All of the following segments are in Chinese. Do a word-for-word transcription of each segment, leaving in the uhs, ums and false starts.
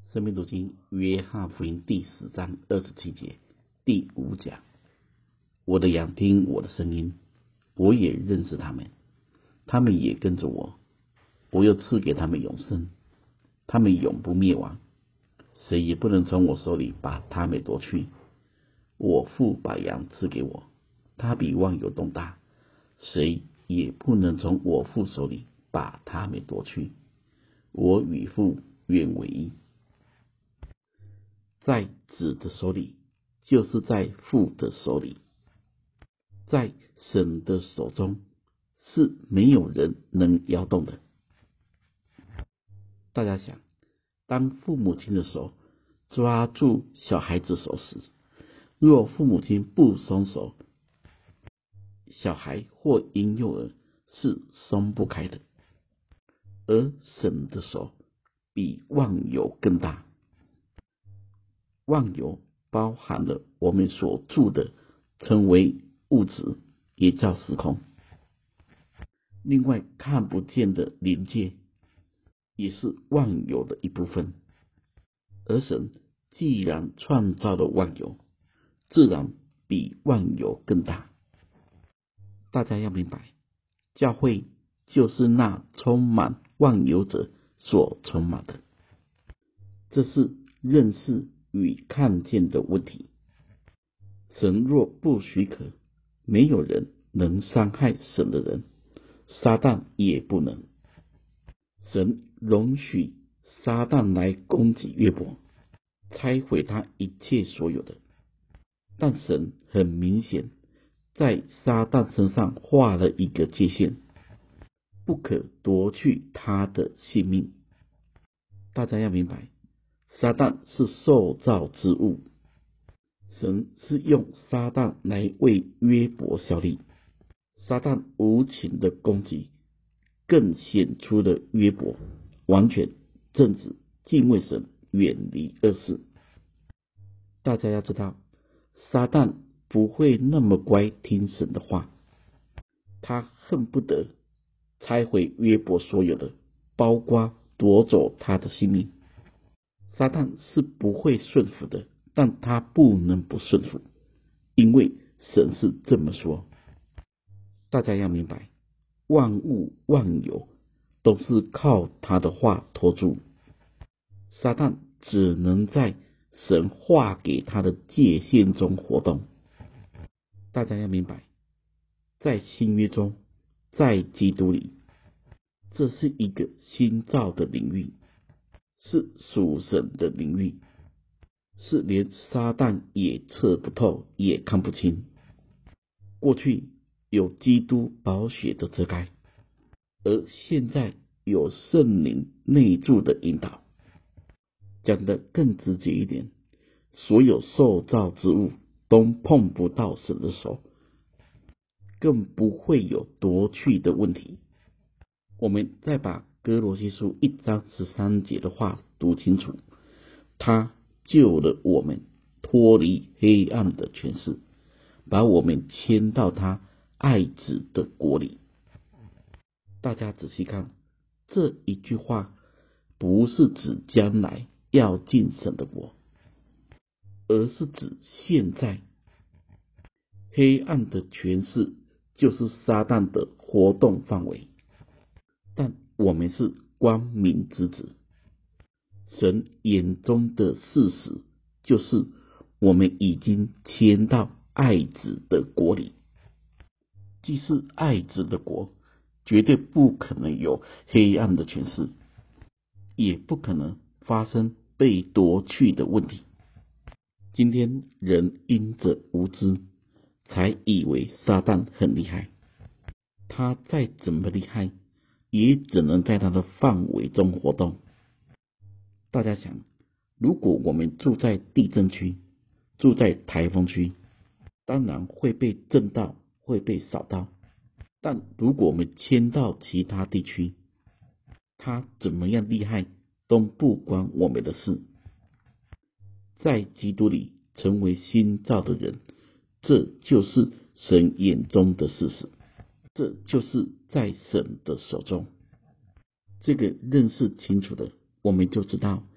生命读经约翰福音第十章二十七节第五讲，我的羊听我的声音，我也认识他们，他们也跟着我，我又赐给他们永生，他们永不灭亡，谁也不能从我手里把他们夺去。我父把羊赐给我，他比万有更大，谁也不能从我父手里把他们夺去。我与父原为一。在子的手里，就是在父的手里。在神的手中，是没有人能摇动的。大家想，当父母亲的手抓住小孩子手时，若父母亲不松手，小孩或婴幼儿是松不开的。而神的手比万有更大，万有包含了我们所住的，称为物质，也叫时空。另外看不见的灵界也是万有的一部分。而神既然创造了万有，自然比万有更大。大家要明白，教会就是那充满万有者所充满的。这是认识与看见的问题。神若不许可，没有人能伤害神的人，撒旦也不能。神容许撒旦来攻击约伯，拆毁他一切所有的，但神很明显在撒旦身上画了一个界限，不可夺去他的性命。大家要明白，撒旦是受造之物，神是用撒旦来为约伯效力。撒旦无情的攻击更显出了约伯完全正直、敬畏神、远离恶事。大家要知道，撒旦不会那么乖听神的话，他恨不得拆毁约伯所有的，包括夺走他的性命。撒旦是不会顺服的，但他不能不顺服，因为神是这么说。大家要明白，万物万有都是靠他的话托住，撒旦只能在神划给他的界限中活动。大家要明白，在新约中，在基督里，这是一个新造的领域，是属神的领域，是连撒旦也测不透也看不清。过去有基督宝血的遮盖，而现在有圣灵内住的引导。讲得更直接一点，所有受造之物都碰不到神的手，更不会有夺去的问题。我们再把哥罗西书一章十三节的话读清楚，他救了我们脱离黑暗的权势，把我们迁到他爱子的国里。大家仔细看，这一句话不是指将来要进神的国，而是指现在。黑暗的权势就是撒旦的活动范围，但我们是光明之子。神眼中的事实就是我们已经迁到爱子的国里。既是爱子的国，绝对不可能有黑暗的权势，也不可能发生被夺去的问题。今天人因着无知，才以为撒旦很厉害，他再怎么厉害，也只能在他的范围中活动。大家想，如果我们住在地震区，住在台风区，当然会被震到，会被扫到。但如果我们迁到其他地区，他怎么样厉害都不关我们的事。在基督里成为新造的人，这就是神眼中的事实，这就是在神的手中。这个认识清楚了，我们就知道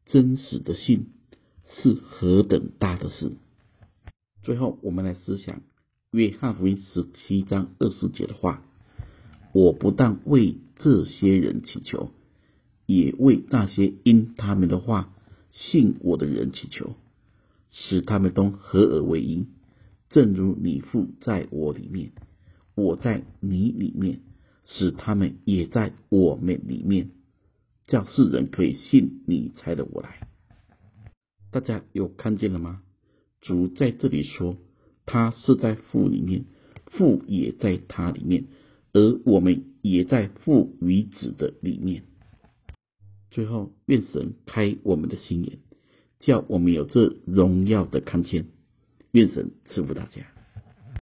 真实的信是何等大的事。最后我们来思想约翰福音十七章二十节的话，我不但为这些人祈求，也为那些因他们的话信我的人祈求，使他们都合而为一，正如你父在我里面，我在你里面，使他们也在我们里面，叫世人可以信你差了我来。大家有看见了吗？主在这里说，他是在父里面，父也在他里面，而我们也在父与子的里面。最后，愿神开我们的心眼，叫我们有这荣耀的看见。愿神赐福大家。